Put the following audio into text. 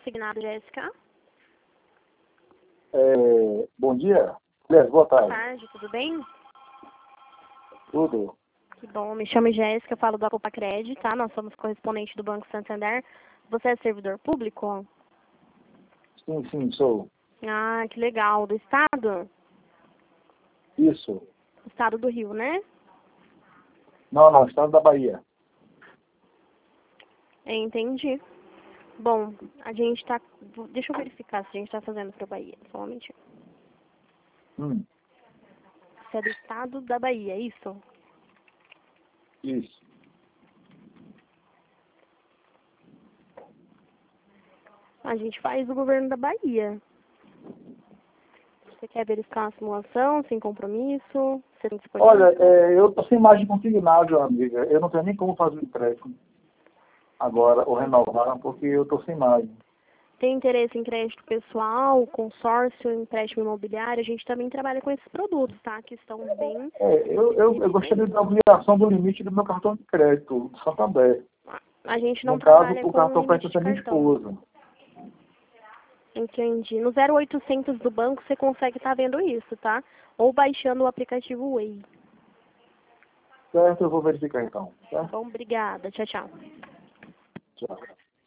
consignado, Jéssica. Bom dia. Aliás, boa Boa tarde. tarde, tudo bem? Tudo? Que bom, me chamo Jéssica, falo da Copa Cred, tá? Nós somos correspondente do Banco Santander. Você é servidor público? Sim, sou. Ah, que legal. Do estado? Isso. Estado do Rio, né? Não, estado da Bahia. Entendi. Bom, a gente tá... Deixa eu verificar se a gente tá fazendo pra Bahia. Só um momentinho. Hum, Você é do estado da Bahia, é isso? isso. A gente faz do governo da Bahia. Você quer verificar uma simulação sem compromisso? Você tem Olha, disponível? eu estou sem imagem consignada, amiga. Eu não tenho nem como fazer o empréstimo agora, ou renovar, porque eu estou sem imagem. Tem interesse em crédito pessoal, consórcio, empréstimo imobiliário? A gente também trabalha com esses produtos, tá? Que estão bem Eu gostaria da ampliação do limite do meu cartão de crédito, do Santander. A gente não No caso, trabalha o com cartão limite pertence de à minha cartão. esposa. Entendi. No 0800 do banco você consegue estar vendo isso, tá? Ou baixando o aplicativo Way. Certo, eu vou verificar então. Tá Certo? bom? Obrigada. Tchau, tchau. Tchau.